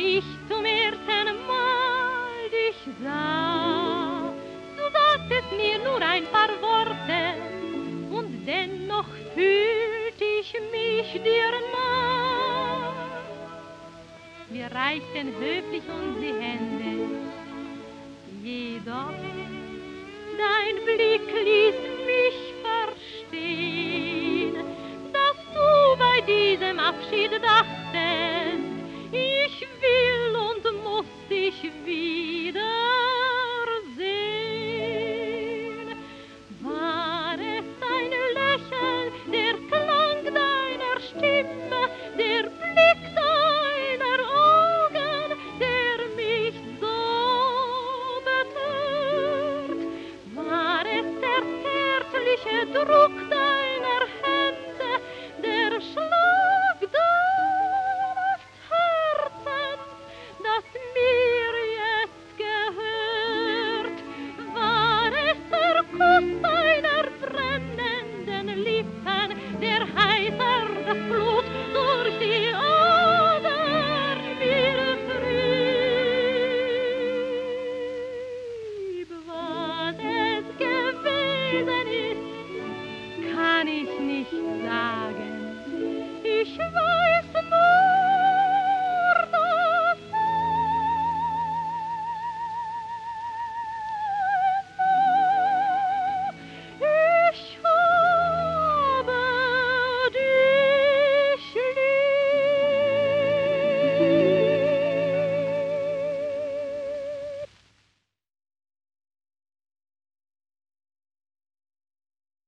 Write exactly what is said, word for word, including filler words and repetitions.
ich zum ersten Mal dich sah. Du sagtest mir nur ein paar Worte und dennoch fühlt ich mich dir nah. Wir reichten höflich uns die Hände, jedoch dein Blick ließ mich verstehen, dass du bei diesem Abschied dachtest,